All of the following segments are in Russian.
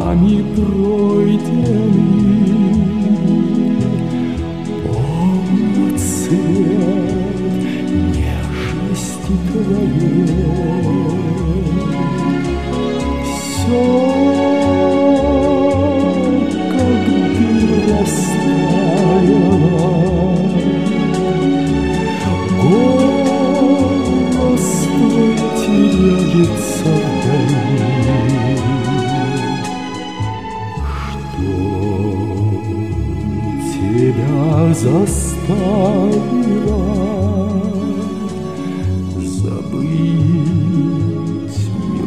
нами пройденный, помнят цвет нежности твоей. Все, как дым растаяло, голос твой теряется вдали. Что тебя заставило забыть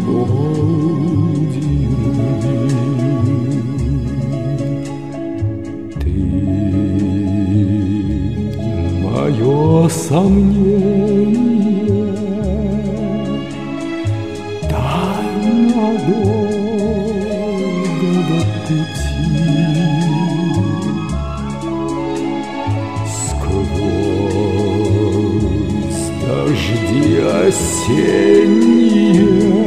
мелодию любви? Ты мое сомнение, тайна долгого пути. Сквозь дожди осенние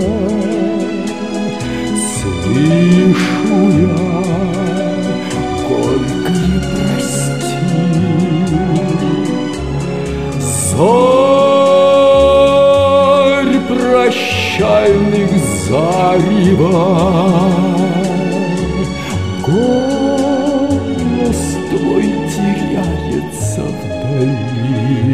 слышу я горькое прости. Зарь прощальных зарева, голос твой теряется вдали.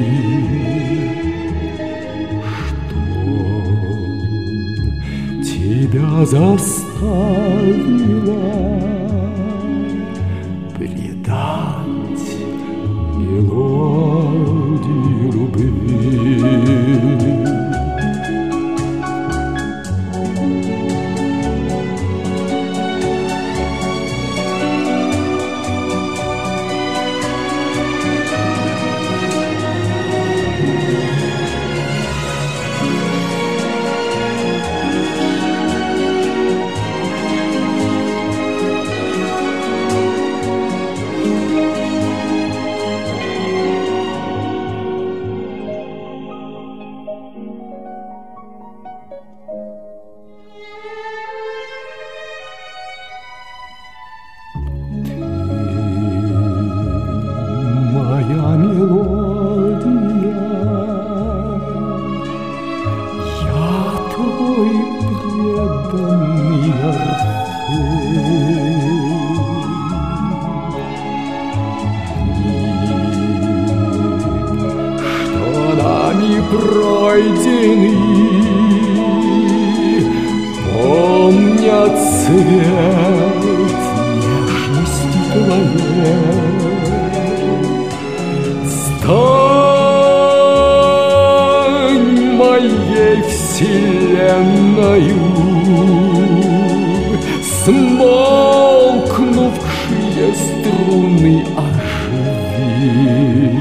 Что тебя заставило предать мелодию любви? Моя мелодия, я твой преданный Орфей. Что нами пройдены, помнят цвет нежности твоей. Стань моей вселенною, смолкнувшие струны оживи.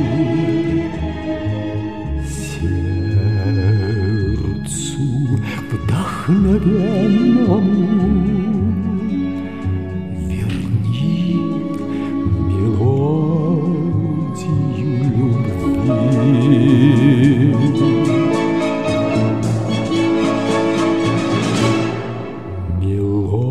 Сердцу вдохновенному верни мелодию любви. Мелодию